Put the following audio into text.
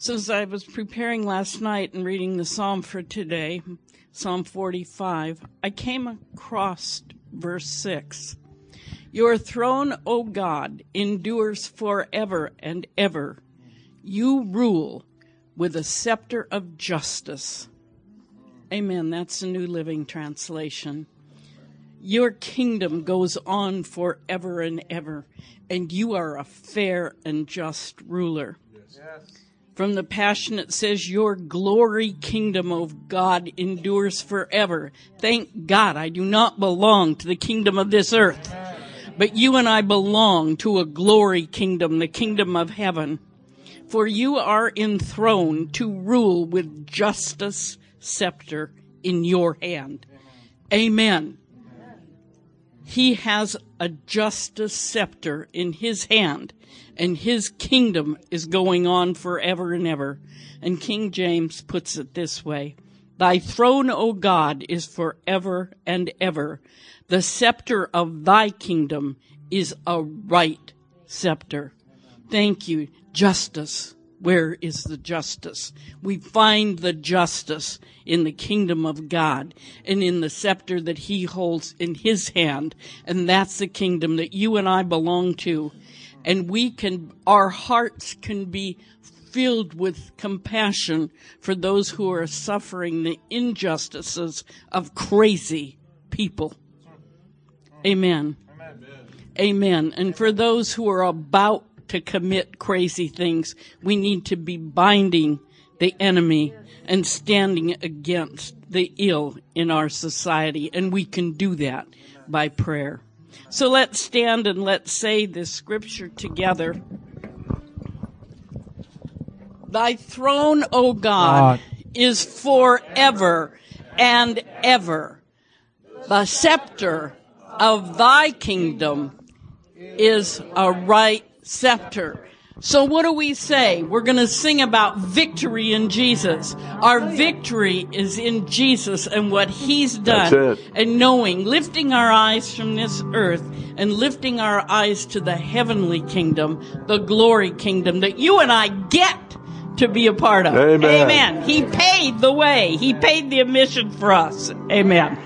So as I was preparing last night and reading the Psalm for today, Psalm 45, I came across verse 6. Your throne, O God, endures forever and ever. You rule with a scepter of justice. Amen. That's the New Living Translation. Your kingdom goes on forever and ever, and you are a fair and just ruler. Yes. From the Passion, it says, your glory kingdom, O God, endures forever. Thank God I do not belong to the kingdom of this earth, but you and I belong to a glory kingdom, the kingdom of heaven. For you are enthroned to rule with justice scepter in your hand. Amen. He has a justice scepter in his hand, and his kingdom is going on forever and ever. And King James puts it this way: thy throne, O God, is forever and ever. The scepter of thy kingdom is a right scepter. Thank you. Justice. Where is the justice? We find the justice in the kingdom of God and in the scepter that he holds in his hand. And that's the kingdom that you and I belong to. And our hearts can be filled with compassion for those who are suffering the injustices of crazy people. Amen. Amen. And for those who are about to commit crazy things, we need to be binding the enemy and standing against the ill in our society. And we can do that by prayer. So let's stand and let's say this scripture together. Thy throne, O God, is forever and ever. The scepter of thy kingdom is a right scepter. So what do we say? We're going to sing about victory in Jesus. Our victory is in Jesus and what he's done. And knowing, lifting our eyes from this earth and lifting our eyes to the heavenly kingdom, the glory kingdom that you and I get to be a part of. Amen. Amen. He paid the way. He paid the admission for us. Amen.